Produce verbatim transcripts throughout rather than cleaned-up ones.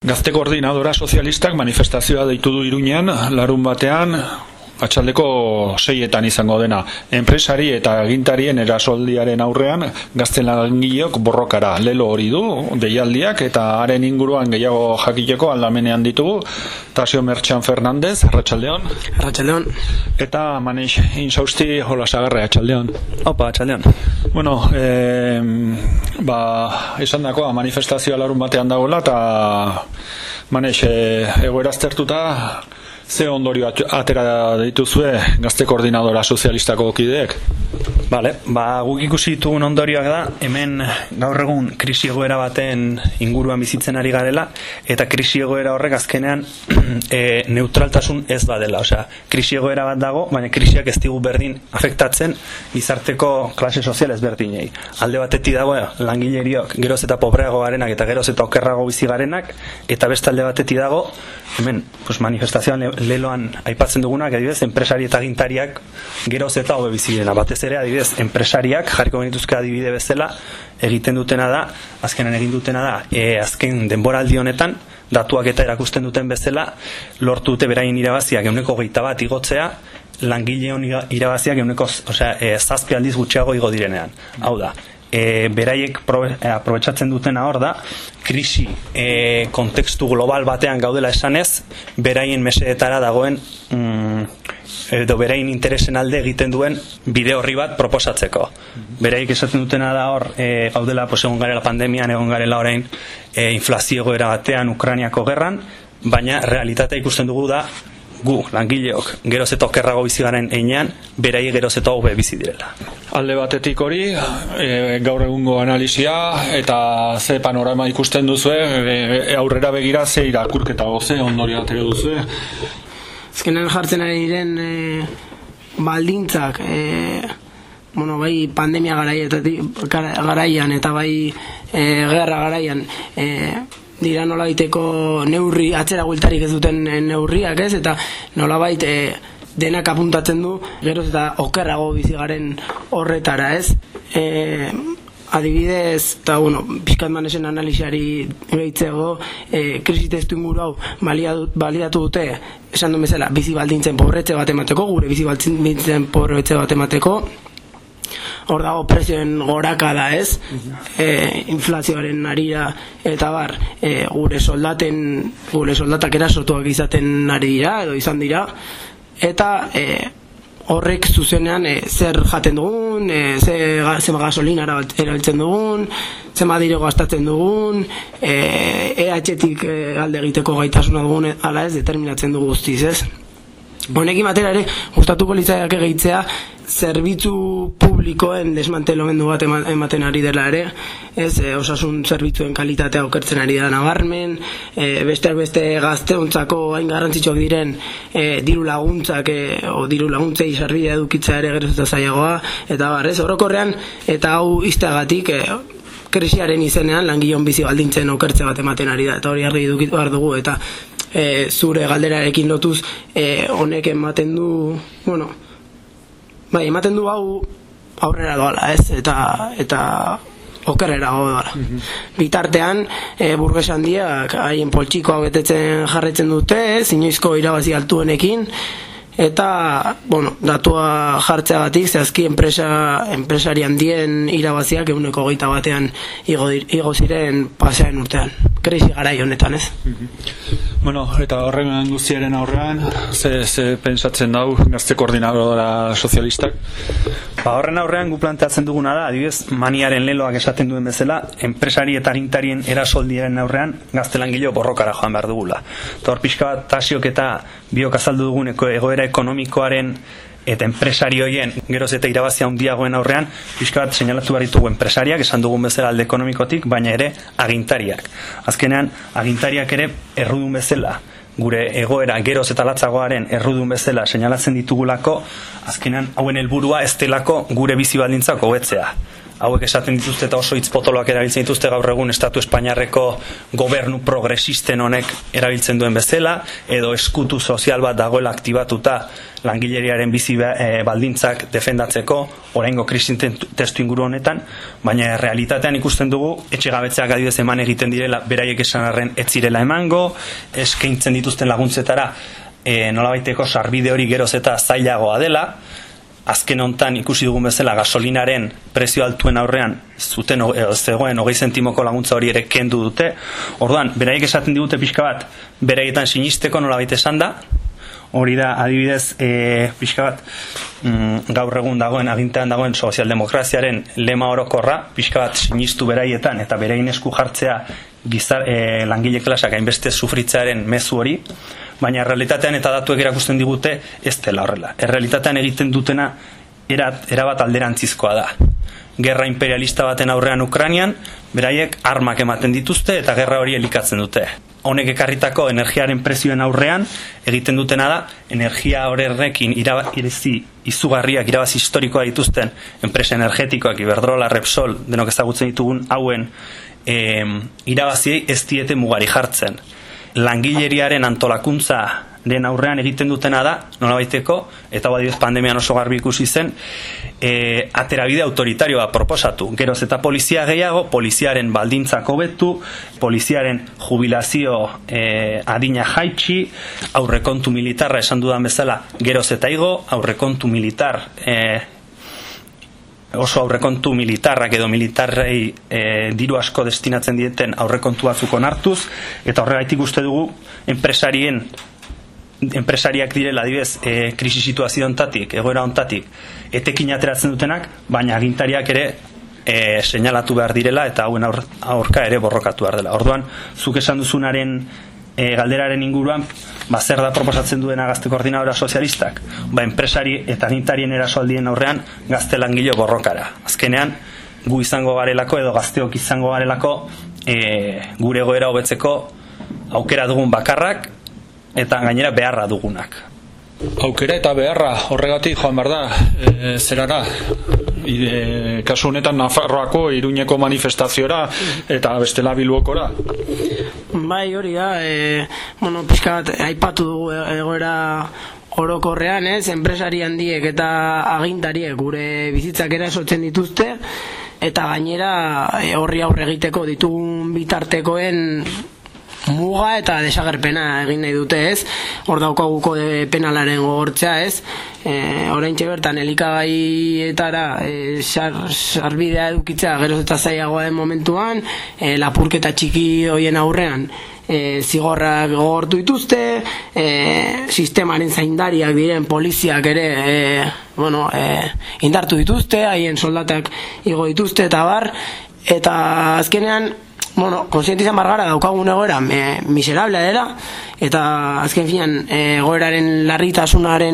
Gazte Koordinadora Sozialistak manifestazioa deitu du Iruñean, larun batean, atxaldeko seietan izango dena. Enpresari eta agintarien erasoldiaren aurrean, gazte langileok borrokara. Lelo hori du, deialdiak, eta haren inguruan gehiago jakiteko aldamenean ditugu. Tasio Mertxan Fernandez, Arratsaldeon. Arratsaldeon. Eta Maneix Insausti, Hola Sagarre, Arratsaldeon. Opa, Arratsaldeon. Bueno, eh, ba, esan dakoa, manifestazioa larun batean dagoela, eta Maneix, eh, egoera aztertuta, ze ondorio atera dituzue Gazte Koordinadora Sozialistako kideek? Bale, ba, guk ikusi ditugun ondorioak da, hemen gaur egun krisi egoera baten inguruan bizitzen ari garela, eta krisi egoera horrek azkenean e, neutraltasun ez badela. Osea, krisi egoera bat dago, baina krisiak ez digu berdin afektatzen gizarteko klase sozial ezberdinei. Alde batetik dago langileriok geroz eta pobreago garenak eta geroz eta okerrago bizi garenak, eta beste alde batetik dago, hemen pues, manifestazioan leloan aipatzen dugunak, adibidez, enpresari eta agintariak geroz eta hobe bizi direna. Batez ere, adibidez, enpresariak, jarriko genituzke adibide bezala, egiten dutena da, azkenan egin dutena da, e, azken denboraldi honetan, datuak eta erakusten duten bezala, lortu dute beraien irabaziak euneko hogeita bat igotzea, langileon irabaziak euneko, osea, e, zazpi aldiz gutxiago igo direnean. Hau da, e, beraiek probe, e, aprobetxatzen dutena hor da, krisi e, kontekstu global batean gaudela esanez, beraien mesedetara dagoen mm, edo berain interesen alde egiten duen bide horri bat proposatzeko. Beraiek esaten dutena da hor, e, gaudela, pues, egon garela pandemian, egon garela orain e, inflazio egoera batean Ukrainiako gerran, baina realitatea ikusten dugu da, gu, langileok, geroz eta okerrago bizi garen einean, beraiek geroz eta hobe bizi direla. Alde batetik hori, e, gaur egungo analizia, eta ze panorama ikusten duzue, e, aurrera begira ze irakurketa goze, ondorio atera duzue. Azkenean jartzen ari diren e, baldintzak, e, bueno, bai pandemia garaietatik, garaian eta bai e, gerra garaian, e, dira nolabaiteko neurri, atzera gueltarik ez duten neurriak, ez, eta nolabait e, denak apuntatzen du, geroz eta okerrago bizi garen horretara, ez. E, adibidez, eta bueno, pixkat manesen analiziari gehitzego, e, krisi testu inguru hau baliatu dute, esan duen bezala, bizi baldintzen pobretze bat emateko, gure bizi baldintzen pobretze bat emateko, hor dago prezioen goraka da, ez, e, inflazioaren arira eta bar, e, gure soldaten, gure soldatak erasotuak izaten ari dira, edo izan dira, eta e, horrek zuzenean e, zer jaten dugun, e, ze, ze gasolina erabiltzen dugun, ze madire gastatzen dugun, e, E H tik e, alde egiteko gaitasuna dugun, ala ez, determinatzen dugu guztiz, ez. Honekin batera ere, gustatuko litzaiake gehitzea, zerbitzu publikoen desmantelamendu bat ematen ari dela ere, ez, e, osasun zerbitzuen kalitatea okertzen ari da nabarmen, e, besteak beste gazteontzako hain garrantzitsuak diren e, diru laguntzak, e, o diru laguntzei sarbidea edukitzea ere geroz eta zailagoa, eta bar, ez, orokorrean, eta hau izteagatik, e, krisiaren izenean langileon bizi baldintzen okertze bat ematen ari da, eta hori argi edukitu behar dugu, eta e, zure galderarekin lotuz e, honek ematen du, bueno, bai, ematen du hau aurrera doala, ez, eta eta okerrera doala. Mm-hmm. Bitartean, e, burges handiak haien poltsikoa betetzen jarretzen dute, inoizko irabazi altuenekin, eta, bueno, datua jartzeagatik, zehazki enpresa, enpresari handien irabaziak eguneko hogeita batean igo, igo ziren pasean urtean. Krisi garai honetan, ez? Mm-hmm. Bueno, eta horren guztiaren aurrean, ze, ze pentsatzen dau Gazte Koordinadora Sozialistak? Ba, horren aurrean gu planteatzen duguna da, adibidez, maniaren leloak esaten duen bezala, enpresari eta agintarien erasoldiaren aurrean gazte langileo borrokara joan behar dugula. Eta hor pixka bat Tasiok eta biok azaldu duguneko egoera ekonomikoaren eta enpresari horien geroz eta irabazia handiagoen aurrean, pixka bat seinalatu behar ditugu enpresariak, esan dugun bezala alde ekonomikotik, baina ere agintariak. Azkenean, agintariak ere errudun bezala, gure egoera geroz eta latzagoaren errudun bezala seinalatzen ditugulako, azkenean hauen helburua ez delako gure bizi baldintzak hobetzea. hauek esaten dituzte eta oso hitz potoloak erabiltzen dituzte gaur egun Estatu Espainiarreko gobernu progresisten honek erabiltzen duen bezala, edo eskutu sozial bat dagoela aktibatuta langileriaren bizi e, baldintzak defendatzeko, oraingo krisi testu inguru honetan, baina realitatean ikusten dugu etxegabetzeak adibidez eman egiten direla, beraiek esan arren ez zirela emango, eskaintzen dituzten laguntzetara e, nolabaiteko sarbide hori geroz eta zailagoa dela. Azken hontan ikusi dugun bezala gasolinaren prezio altuen aurrean zuten e, zegoen hogei zentimoko laguntza hori ere kendu dute. Orduan, beraiek esaten digute pixka bat, beraietan sinisteko nolabait esan da, hori da adibidez e, pixka bat mm, gaur egun dagoen, agintean dagoen sozialdemokraziaren lema orokorra, pixka bat sinistu beraietan eta beraien esku jartzea gizar, e, langile klasak hainbeste sufritzearen mezu hori, baina realitatean eta datuek erakusten digute ez dela horrela. Errealitatean egiten dutena erat, erabat alderantzizkoa da. Gerra imperialista baten aurrean Ukrainian, beraiek armak ematen dituzte eta gerra hori elikatzen dute. Honek ekarritako energiaren prezioen aurrean egiten dutena da, energia horrekin irabazi izugarriak, irabazi historikoa dituzten enpresa energetikoak, Iberdrola, Repsol, denok ezagutzen ditugun hauen e, irabaziei ez diete mugari jartzen. Langileriaren antolakuntzaren aurrean egiten dutena da, nolabaiteko, eta badioz pandemian oso garbi ikusi zen, e, aterabide autoritarioa proposatu. Geroz eta polizia gehiago, poliziaren baldintzak hobetu, poliziaren jubilazio e, adina jaitsi, aurrekontu militarra esan dudan bezala geroz eta igo, aurrekontu militar e, oso aurrekontu militarrak edo militarrei e, diru asko destinatzen dieten aurrekontu batzuk onartuz, eta horregaitik uste dugu enpresarien enpresariak direla adibidez e, krisi situazio ontatik, egoera ontatik etekin ateratzen dutenak, baina agintariak ere e, seinalatu behar direla eta hauen aur, aurka ere borrokatu behar dela. Orduan, zuk esan duzunaren e, galderaren inguruan, ba, zer da proposatzen duena Gazte Koordinadora Sozialistak? Ba, enpresari eta agintarien erasoaldien aurrean gazte langile borrokara. Azkenean, gu izango garelako edo gazteok izango garelako e, gure egoera hobetzeko aukera dugun bakarrak eta gainera beharra dugunak. Aukera eta beharra horregatik joan behar da, e, zerara, e, kasu honetan Nafarroako Iruñeko manifestaziora eta bestela Bilbokora. Bai, hori da, e, bueno, pixka bat, aipatu dugu egoera orokorrean, ez, enpresari handiek eta agintariek gure bizitzak erasotzen dituzte, eta gainera e, horri aurre egiteko ditugun bitartekoen muga eta desagerpena egin nahi dute, ez? Hor daukagu kode penalaren gogortzea, ez? E, oraintxe bertan elikagaietara e, sar, sarbidea edukitzea geroz eta zailagoa den momentuan, e, lapurketa txiki hoien aurrean e, zigorrak gogortu dituzte, e, sistemaren zaindariak diren poliziak ere e, bueno, e, indartu dituzte, haien soldatak igo dituzte eta bar, eta azkenean bueno, konsiente izan bargara daukagun egoera e, miserable dela, eta azken finan egoeraren larritasunaren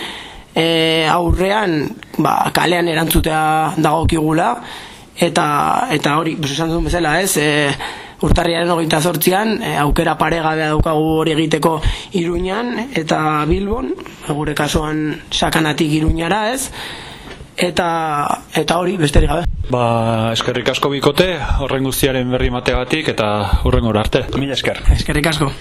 e, aurrean ba, kalean erantzutea dagokigula, eta eta hori, pues esan duen bezala, ez, e, urtarriaren hogeita zortzian e, aukera paregabea daukagu hori egiteko Iruñan eta Bilbon, gure kasuan Sakanatik Iruñara, ez, eta eta hori besterik gabe. Ba, eskerrik asko bikote, horren guztiaren berri mateagatik eta hurrengora arte. Mila esker. Eskerrik asko.